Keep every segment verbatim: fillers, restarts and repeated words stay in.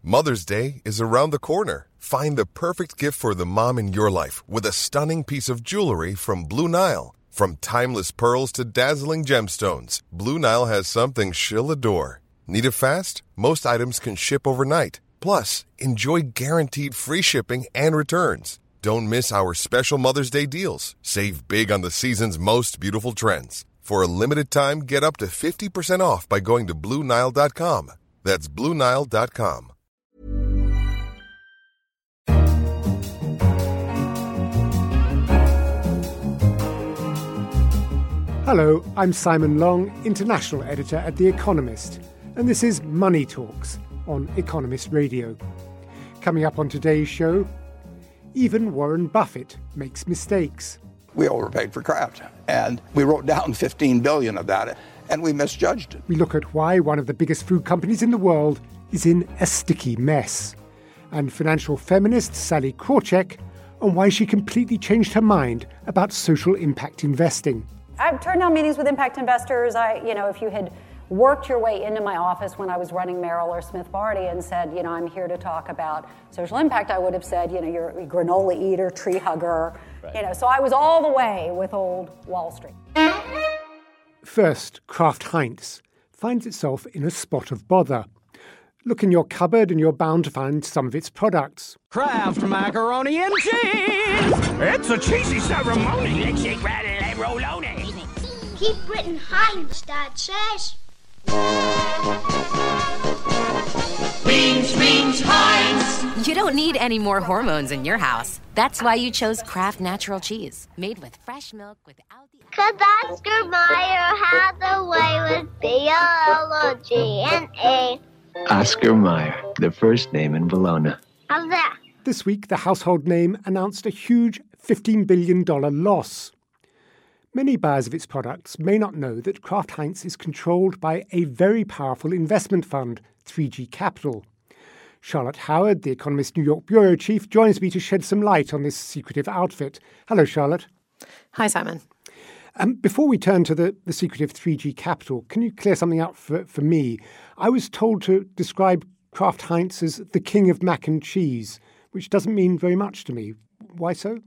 Mother's Day is around the corner. Find the perfect gift for the mom in your life with a stunning piece of jewelry from Blue Nile. From timeless pearls to dazzling gemstones, Blue Nile has something she'll adore. Need it fast? Most items can ship overnight. Plus, enjoy guaranteed free shipping and returns. Don't miss our special Mother's Day deals. Save big on the season's most beautiful trends. For a limited time, get up to fifty percent off by going to Blue Nile dot com. That's Blue Nile dot com. Hello, I'm Simon Long, international editor at The Economist, and this is Money Talks on Economist Radio. Coming up on today's show, even Warren Buffett makes mistakes. We overpaid for Kraft, and we wrote down fifteen billion dollars of that, and we misjudged it. We look at why one of the biggest food companies in the world is in a sticky mess, and financial feminist Sally Krawcheck on why she completely changed her mind about social impact investing. I've turned down meetings with impact investors. I, you know, if you had worked your way into my office when I was running Merrill or Smith Barney and said, you know, I'm here to talk about social impact, I would have said, you know, you're a granola eater, tree hugger, right. You know, so I was all the way with old Wall Street. First, Kraft Heinz finds itself in a spot of bother. Look in your cupboard and you're bound to find some of its products. Kraft macaroni and cheese! It's a cheesy ceremony! Let's shake, rattle, and roll-on-it! Keep Britain Heinz, Dad says. Beans, beans, Heinz! You don't need any more hormones in your house. That's why you chose Kraft Natural Cheese, made with fresh milk without the... 'Cause Oscar Mayer had a way with biology and A. Oscar Mayer, the first name in Bologna. How's that? This week, the household name announced a huge fifteen billion dollars loss. Many buyers of its products may not know that Kraft Heinz is controlled by a very powerful investment fund, three G Capital. Charlotte Howard, The Economist New York bureau chief, joins me to shed some light on this secretive outfit. Hello, Charlotte. Hi, Simon. Um, before we turn to the, the secretive three G Capital, can you clear something up for, for me? I was told to describe Kraft Heinz as the king of mac and cheese, which doesn't mean very much to me. Why so?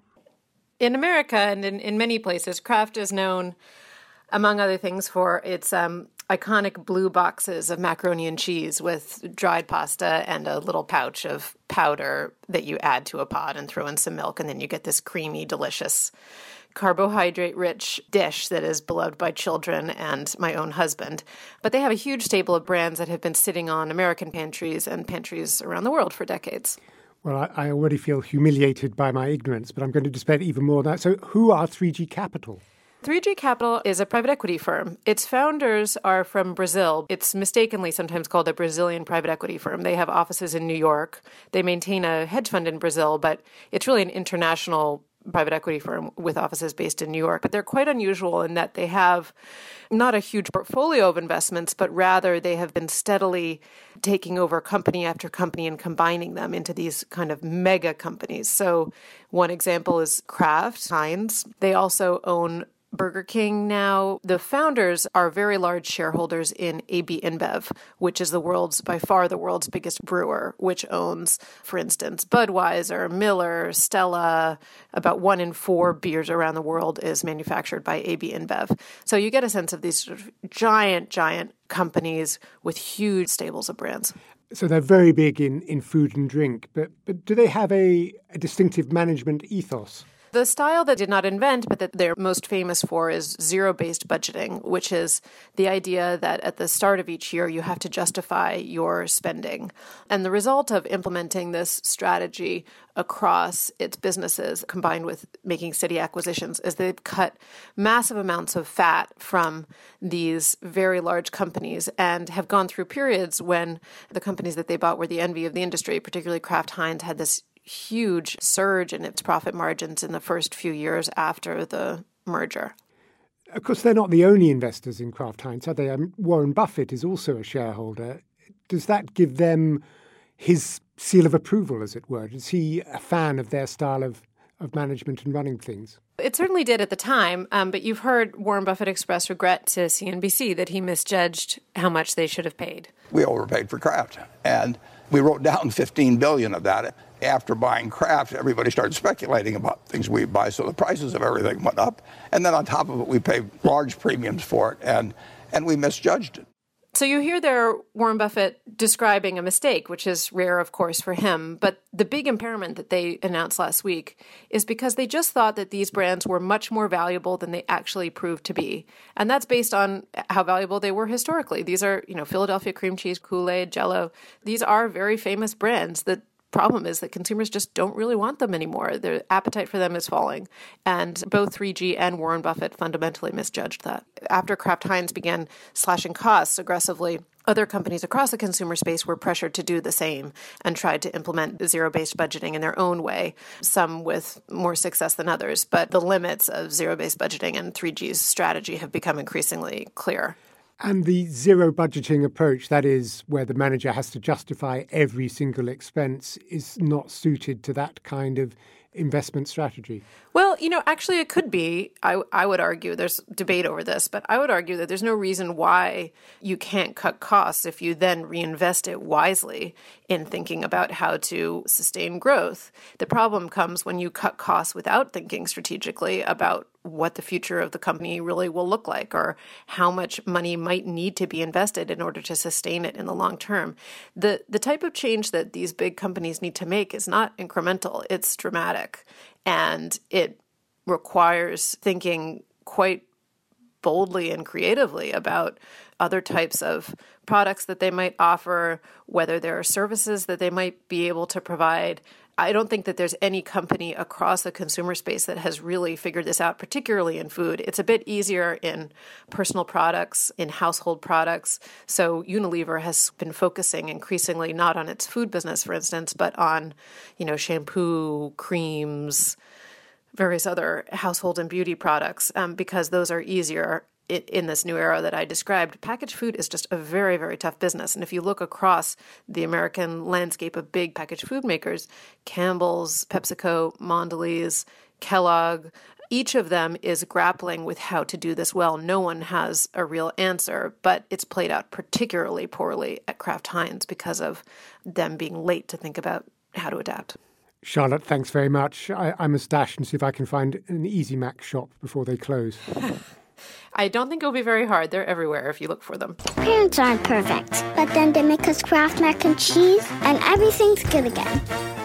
In America and in, in many places, Kraft is known, among other things, for its um, iconic blue boxes of macaroni and cheese with dried pasta and a little pouch of powder that you add to a pot and throw in some milk, and then you get this creamy, delicious, carbohydrate-rich dish that is beloved by children and my own husband. But they have a huge stable of brands that have been sitting on American pantries and pantries around the world for decades. Well, I, I already feel humiliated by my ignorance, but I'm going to dispel even more than that. So who are three G Capital? three G Capital is a private equity firm. Its founders are from Brazil. It's mistakenly sometimes called a Brazilian private equity firm. They have offices in New York. They maintain a hedge fund in Brazil, but it's really an international private equity firm with offices based in New York. But they're quite unusual in that they have not a huge portfolio of investments, but rather they have been steadily taking over company after company and combining them into these kind of mega companies. So one example is Kraft Heinz. They also own Burger King now. The founders are very large shareholders in A B InBev, which is the world's, by far the world's biggest brewer, which owns, for instance, Budweiser, Miller, Stella. About one in four beers around the world is manufactured by A B InBev. So you get a sense of these sort of giant, giant companies with huge stables of brands. So they're very big in, in food and drink, but, but do they have a, a distinctive management ethos? The style that did not invent, but that they're most famous for, is zero-based budgeting, which is the idea that at the start of each year, you have to justify your spending. And the result of implementing this strategy across its businesses, combined with making steady acquisitions, is they've cut massive amounts of fat from these very large companies and have gone through periods when the companies that they bought were the envy of the industry. Particularly Kraft Heinz had this huge surge in its profit margins in the first few years after the merger. Of course, they're not the only investors in Kraft Heinz, are they? Um, Warren Buffett is also a shareholder. Does that give them his seal of approval, as it were? Is he a fan of their style of, of management and running things? It certainly did at the time, um, but you've heard Warren Buffett express regret to C N B C that he misjudged how much they should have paid. We overpaid for Kraft, and we wrote down fifteen billion dollars of that. After buying Kraft, everybody started speculating about things we buy, so the prices of everything went up. And then on top of it, we paid large premiums for it, and, and we misjudged it. So you hear there Warren Buffett describing a mistake, which is rare, of course, for him. But the big impairment that they announced last week is because they just thought that these brands were much more valuable than they actually proved to be. And that's based on how valuable they were historically. These are, you know, Philadelphia cream cheese, Kool-Aid, Jell-O. These are very famous brands. The problem is that consumers just don't really want them anymore. Their appetite for them is falling. And both three G and Warren Buffett fundamentally misjudged that. After Kraft Heinz began slashing costs aggressively, other companies across the consumer space were pressured to do the same and tried to implement zero-based budgeting in their own way, some with more success than others. But the limits of zero-based budgeting and three G's strategy have become increasingly clear. And the zero budgeting approach, that is, where the manager has to justify every single expense, is not suited to that kind of investment strategy. Well, you know, actually it could be. I, I would argue, there's debate over this, but I would argue that there's no reason why you can't cut costs if you then reinvest it wisely in thinking about how to sustain growth. The problem comes when you cut costs without thinking strategically about what the future of the company really will look like or how much money might need to be invested in order to sustain it in the long term. The the type of change that these big companies need to make is not incremental, it's dramatic. And it requires thinking quite boldly and creatively about other types of products that they might offer, whether there are services that they might be able to provide. I don't think that there's any company across the consumer space that has really figured this out, particularly in food. It's a bit easier in personal products, in household products. So Unilever has been focusing increasingly not on its food business, for instance, but on, you know, shampoo, creams, various other household and beauty products, um, because those are easier in this new era that I described. Packaged food is just a very, very tough business. And if you look across the American landscape of big packaged food makers, Campbell's, PepsiCo, Mondelez, Kellogg, each of them is grappling with how to do this well. No one has a real answer, but it's played out particularly poorly at Kraft Heinz because of them being late to think about how to adapt. Charlotte, thanks very much. I, I must dash and see if I can find an Easy Mac shop before they close. I don't think it'll be very hard. They're everywhere if you look for them. Parents aren't perfect, but then they make us Kraft mac and cheese, and everything's good again.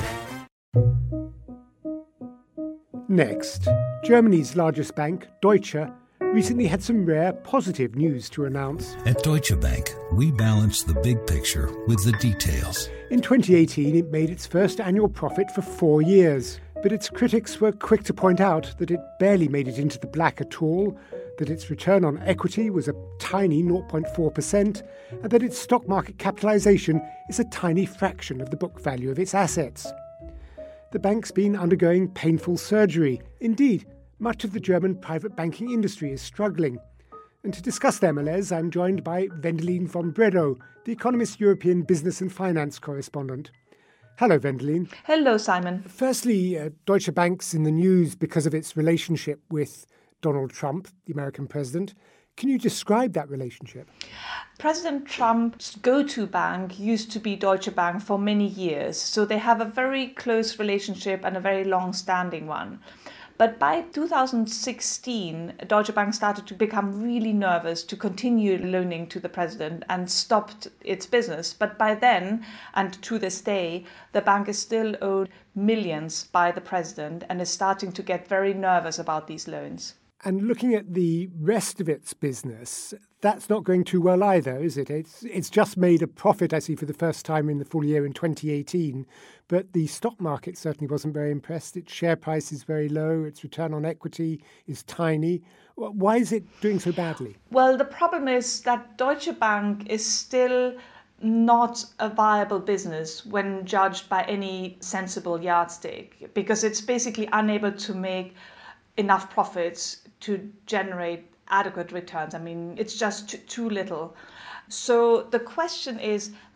Next, Germany's largest bank, Deutsche, recently had some rare positive news to announce. At Deutsche Bank, we balance the big picture with the details. In twenty eighteen, it made its first annual profit for four years, but its critics were quick to point out that it barely made it into the black at all, that its return on equity was a tiny zero point four percent, and that its stock market capitalization is a tiny fraction of the book value of its assets. The bank's been undergoing painful surgery. Indeed, much of the German private banking industry is struggling. And to discuss their malaise, I'm joined by Wendelin von Bredow, the Economist European Business and Finance correspondent. Hello, Wendelin. Hello, Simon. Firstly, uh, Deutsche Bank's in the news because of its relationship with Donald Trump, the American president. Can you describe that relationship? President Trump's go-to bank used to be Deutsche Bank for many years, so they have a very close relationship and a very long-standing one. But by two thousand sixteen, Deutsche Bank started to become really nervous to continue loaning to the president and stopped its business. But by then, and to this day, the bank is still owed millions by the president and is starting to get very nervous about these loans. And looking at the rest of its business, that's not going too well either, is it? It's it's just made a profit, I see, for the first time in the full year in twenty eighteen. But the stock market certainly wasn't very impressed. Its share price is very low. Its return on equity is tiny. Why is it doing so badly? Well, the problem is that Deutsche Bank is still not a viable business when judged by any sensible yardstick, because it's basically unable to make enough profits to generate adequate returns. I mean, it's just too, too little. So the question is,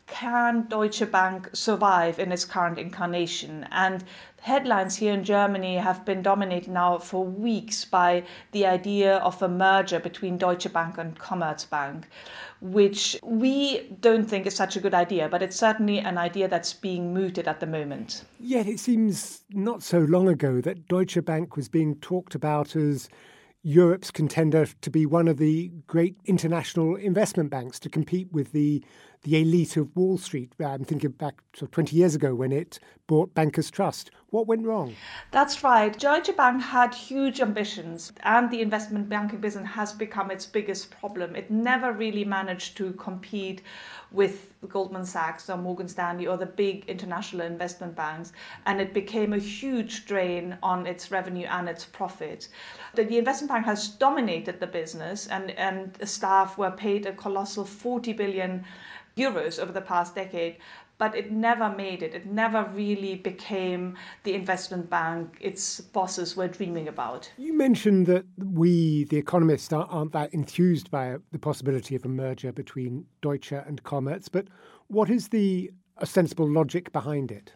can Deutsche Bank survive in its current incarnation? And headlines here in Germany have been dominated now for weeks by the idea of a merger between Deutsche Bank and Commerzbank, which we don't think is such a good idea, but it's certainly an idea that's being mooted at the moment. Yet it seems not so long ago that Deutsche Bank was being talked about as Europe's contender to be one of the great international investment banks to compete with the the elite of Wall Street. I'm thinking back to twenty years ago when it bought Bankers Trust. What went wrong? That's right. Deutsche Bank had huge ambitions, and the investment banking business has become its biggest problem. It never really managed to compete with Goldman Sachs or Morgan Stanley or the big international investment banks, and it became a huge drain on its revenue and its profit. The, the investment bank has dominated the business, and, and the staff were paid a colossal forty billion euros over the past decade, but it never made it. It never really became the investment bank its bosses were dreaming about. You mentioned that we, the economists, aren't that enthused by the possibility of a merger between Deutsche and Commerz, but what is the ostensible logic behind it?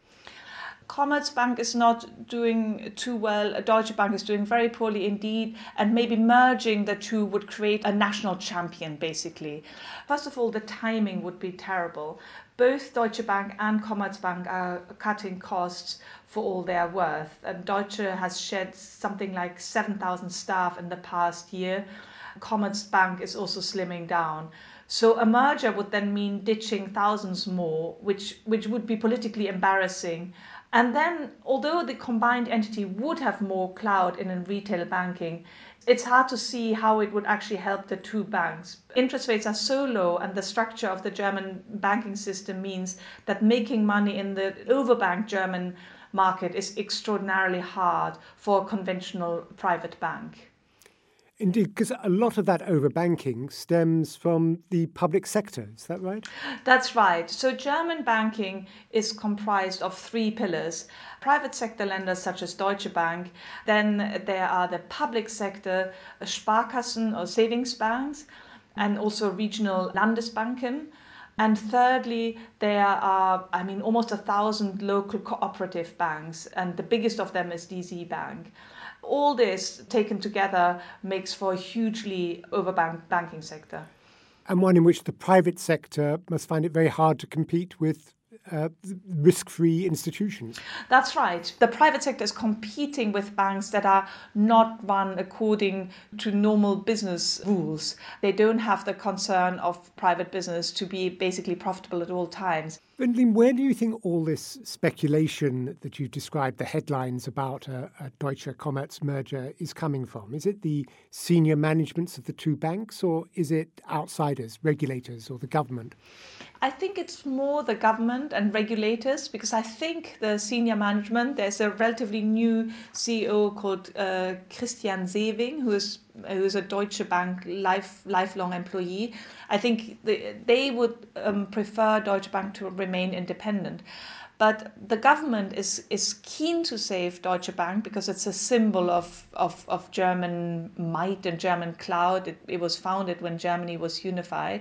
Commerzbank is not doing too well. Deutsche Bank is doing very poorly indeed, and maybe merging the two would create a national champion, basically. First of all, the timing would be terrible. Both Deutsche Bank and Commerzbank are cutting costs for all their worth. And Deutsche has shed something like seven thousand staff in the past year. Commerzbank is also slimming down. So a merger would then mean ditching thousands more, which, which would be politically embarrassing. And then, although the combined entity would have more clout in retail banking, it's hard to see how it would actually help the two banks. Interest rates are so low, and the structure of the German banking system means that making money in the overbanked German market is extraordinarily hard for a conventional private bank. Indeed, because a lot of that overbanking stems from the public sector, is that right? That's right. So German banking is comprised of three pillars. Private sector lenders such as Deutsche Bank, then there are the public sector Sparkassen or savings banks, and also regional Landesbanken. And thirdly, there are, I mean, almost a thousand local cooperative banks, and the biggest of them is D Z Bank. All this taken together makes for a hugely overbanked banking sector. And one in which the private sector must find it very hard to compete with uh, risk-free institutions. That's right. The private sector is competing with banks that are not run according to normal business rules. They don't have the concern of private business to be basically profitable at all times. Wendelin, where do you think all this speculation that you've described, the headlines about a, a Deutsche-Commerz merger, is coming from? Is it the senior managements of the two banks, or is it outsiders, regulators, or the government? I think it's more the government and regulators, because I think the senior management, there's a relatively new C E O called uh, Christian Sewing, who is who is a Deutsche Bank life, lifelong employee. I think the, they would um, prefer Deutsche Bank to remain independent. But the government is, is keen to save Deutsche Bank because it's a symbol of, of, of German might and German clout. It, it was founded when Germany was unified.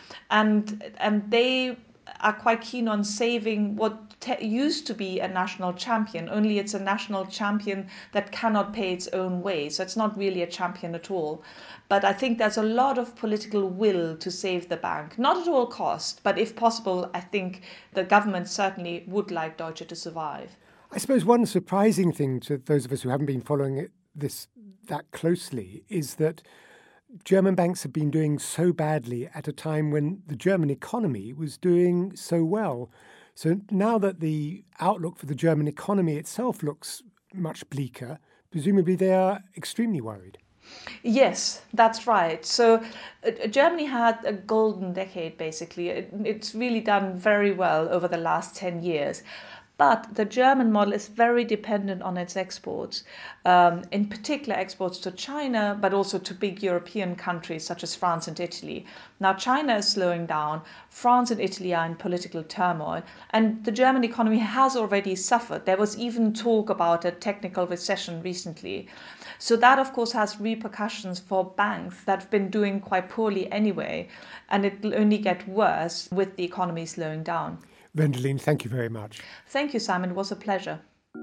And, and they are quite keen on saving what te- used to be a national champion, only it's a national champion that cannot pay its own way. So it's not really a champion at all. But I think there's a lot of political will to save the bank, not at all cost, but if possible, I think the government certainly would like Deutsche to survive. I suppose one surprising thing to those of us who haven't been following it this that closely is that German banks have been doing so badly at a time when the German economy was doing so well. So now that the outlook for the German economy itself looks much bleaker, presumably they are extremely worried. Yes, that's right. So uh, Germany had a golden decade, basically. It, it's really done very well over the last ten years. But the German model is very dependent on its exports, um, in particular exports to China, but also to big European countries such as France and Italy. Now, China is slowing down, France and Italy are in political turmoil, and the German economy has already suffered. There was even talk about a technical recession recently. So that, of course, has repercussions for banks that have been doing quite poorly anyway, and it will only get worse with the economy slowing down. Wendelin, thank you very much. Thank you, Simon. It was a pleasure.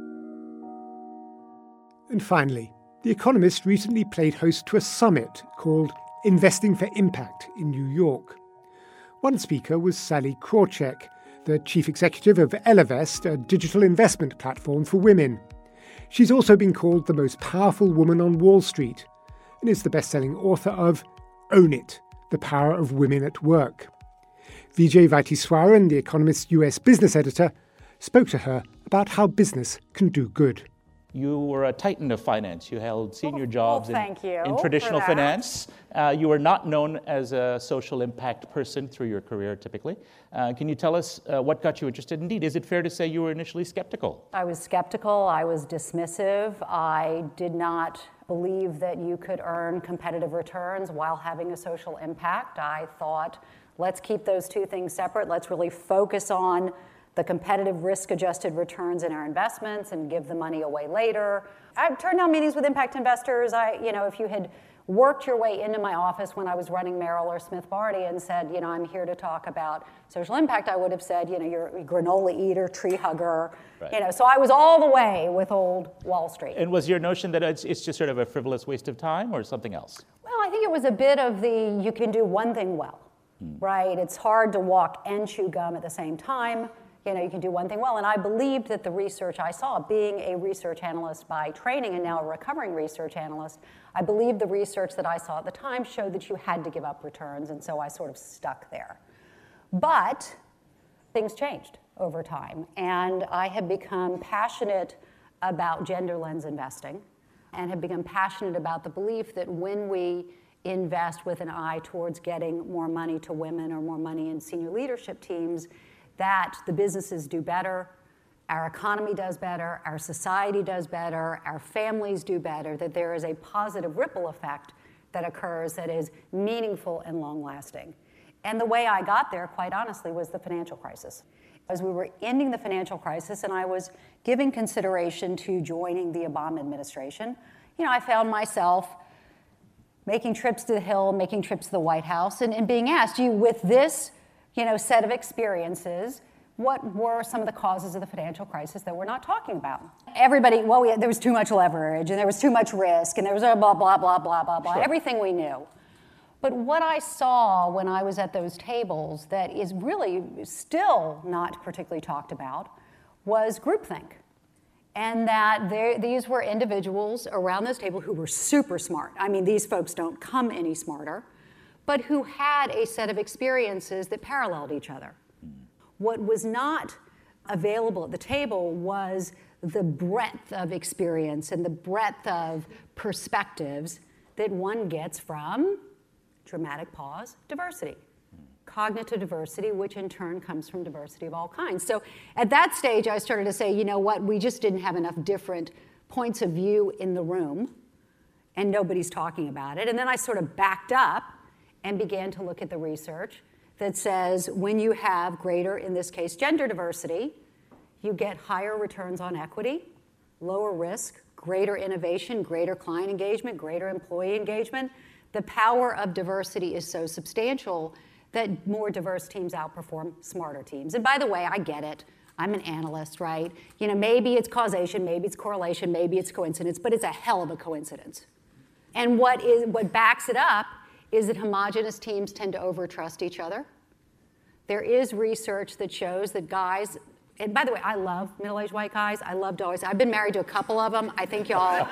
And finally, The Economist recently played host to a summit called Investing for Impact in New York. One speaker was Sally Krawcheck, the chief executive of Ellevest, a digital investment platform for women. She's also been called the most powerful woman on Wall Street and is the best-selling author of Own It, The Power of Women at Work. Vijay Vaitheeswaran, The Economist's U S business editor, spoke to her about how business can do good. You were a titan of finance. You held senior jobs well, thank in, you in traditional for that. finance. Uh, you were not known as a social impact person through your career, typically. Uh, can you tell us uh, what got you interested? Indeed, is it fair to say you were initially skeptical? I was skeptical. I was dismissive. I did not believe that you could earn competitive returns while having a social impact. I thought, let's keep those two things separate. Let's really focus on the competitive risk-adjusted returns in our investments and give the money away later. I've turned down meetings with impact investors. I, you know, if you had worked your way into my office when I was running Merrill or Smith Barney and said, you know, I'm here to talk about social impact, I would have said, you know, you're a granola eater, tree hugger, right. you know. So I was all the way with old Wall Street. And was your notion that it's, it's just sort of a frivolous waste of time or something else? Well, I think it was a bit of the, you can do one thing well, hmm. right? It's hard to walk and chew gum at the same time. You know, you can do one thing well. And I believed that the research I saw, being a research analyst by training and now a recovering research analyst, I believed the research that I saw at the time showed that you had to give up returns. And so I sort of stuck there. But things changed over time. And I had become passionate about gender lens investing and had become passionate about the belief that when we invest with an eye towards getting more money to women or more money in senior leadership teams, that the businesses do better, our economy does better, our society does better, our families do better, that there is a positive ripple effect that occurs that is meaningful and long-lasting. And the way I got there, quite honestly, was the financial crisis. As we were ending the financial crisis and I was giving consideration to joining the Obama administration, you know, I found myself making trips to the Hill, making trips to the White House, and, and being asked, you, with this you know, set of experiences, what were some of the causes of the financial crisis that we're not talking about? Everybody, well, we had, there was too much leverage, and there was too much risk, and there was a blah, blah, blah, blah, blah, blah, sure. everything we knew. But what I saw when I was at those tables that is really still not particularly talked about was groupthink. And that there, these were individuals around this table who were super smart. I mean, these folks don't come any smarter, but who had a set of experiences that paralleled each other. What was not available at the table was the breadth of experience and the breadth of perspectives that one gets from, dramatic pause, diversity. Cognitive diversity, which in turn comes from diversity of all kinds. So at that stage, I started to say, you know what, we just didn't have enough different points of view in the room, and nobody's talking about it. And then I sort of backed up and began to look at the research that says when you have greater, in this case, gender diversity, you get higher returns on equity, lower risk, greater innovation, greater client engagement, greater employee engagement. The power of diversity is so substantial that more diverse teams outperform smarter teams. And by the way, I get it. I'm an analyst, right? You know, maybe it's causation, maybe it's correlation, maybe it's coincidence, but it's a hell of a coincidence. And what is what backs it up is that homogenous teams tend to overtrust each other. There is research that shows that guys, and by the way, I love middle-aged white guys. I love dogs. I've been married to a couple of them. I think y'all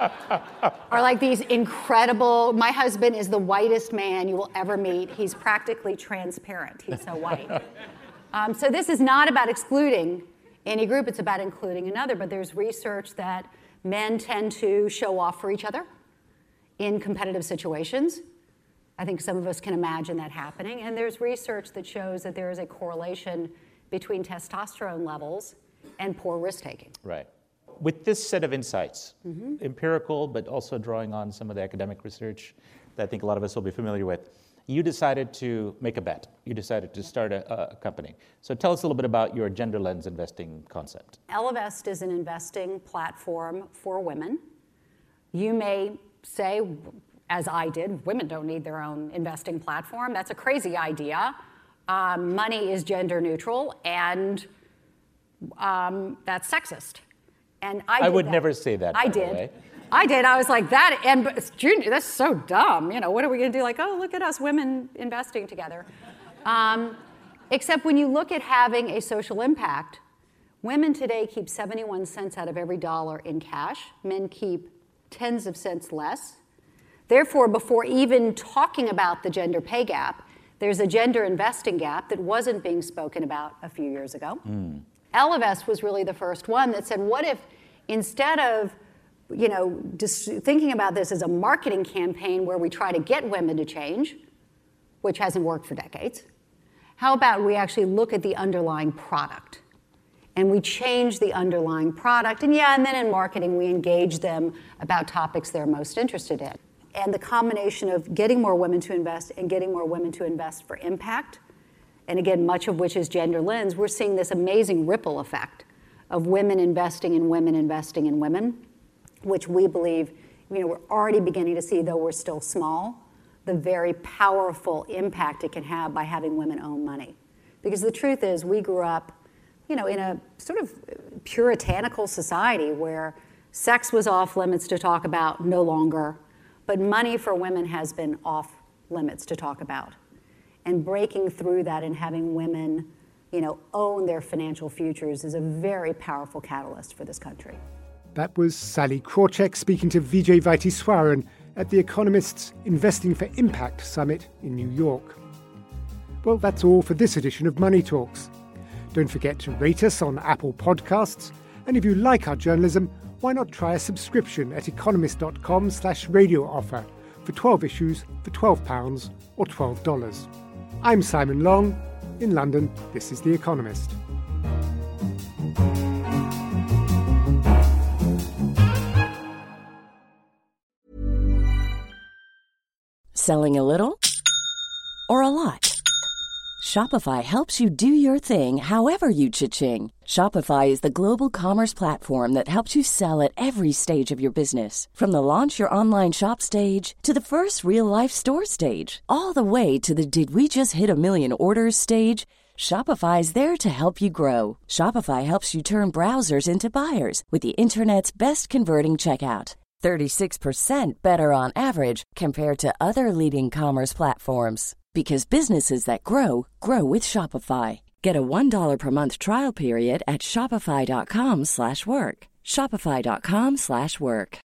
are like these incredible, my husband is the whitest man you will ever meet. He's practically transparent. He's so white. Um, so this is not about excluding any group. It's about including another. But there's research that men tend to show off for each other in competitive situations. I think some of us can imagine that happening. And there's research that shows that there is a correlation between testosterone levels and poor risk-taking. Right. With this set of insights, Mm-hmm. empirical, but also drawing on some of the academic research that I think a lot of us will be familiar with, you decided to make a bet. You decided to start a, a company. So tell us a little bit about your gender lens investing concept. Ellevest is an investing platform for women. You may say, as I did, women don't need their own investing platform. That's a crazy idea. Um, money is gender neutral, and um, that's sexist. And I, I did would that. never say that. I by did. The way. I did. I was like that, and but Junior, that's so dumb. You know, what are we going to do? Like, oh, look at us women investing together. Um, except when you look at having a social impact, women today keep seventy-one cents out of every dollar in cash. Men keep tens of cents less. Therefore, before even talking about the gender pay gap, there's a gender investing gap that wasn't being spoken about a few years ago. Mm. Ellevest was really the first one that said, what if instead of you know, just thinking about this as a marketing campaign where we try to get women to change, which hasn't worked for decades, how about we actually look at the underlying product? And we change the underlying product, and yeah, and then in marketing we engage them about topics they're most interested in. And the combination of getting more women to invest and getting more women to invest for impact, and again, much of which is gender lens, we're seeing this amazing ripple effect of women investing in women investing in women, which we believe, you know, we're already beginning to see, though we're still small, the very powerful impact it can have by having women own money. Because the truth is, we grew up, you know, in a sort of puritanical society where sex was off limits to talk about, no longer, but money for women has been off limits to talk about. And breaking through that and having women, you know, own their financial futures is a very powerful catalyst for this country. That was Sally Krawcheck speaking to Vijay Vaitiswaran at The Economist's Investing for Impact Summit in New York. Well, that's all for this edition of Money Talks. Don't forget to rate us on Apple Podcasts, and if you like our journalism, why not try a subscription at economist.com slash radio offer for twelve issues for twelve pounds or twelve dollars. I'm Simon Long. In London, this is The Economist. Selling a little or a lot? Shopify helps you do your thing however you cha-ching. Shopify is the global commerce platform that helps you sell at every stage of your business. From the launch your online shop stage to the first real-life store stage, all the way to the did we just hit a million orders stage. Shopify is there to help you grow. Shopify helps you turn browsers into buyers with the internet's best converting checkout. thirty-six percent better on average compared to other leading commerce platforms. Because businesses that grow, grow with Shopify. Get a one dollar per month trial period at shopify.com slash work. Shopify.com slash work.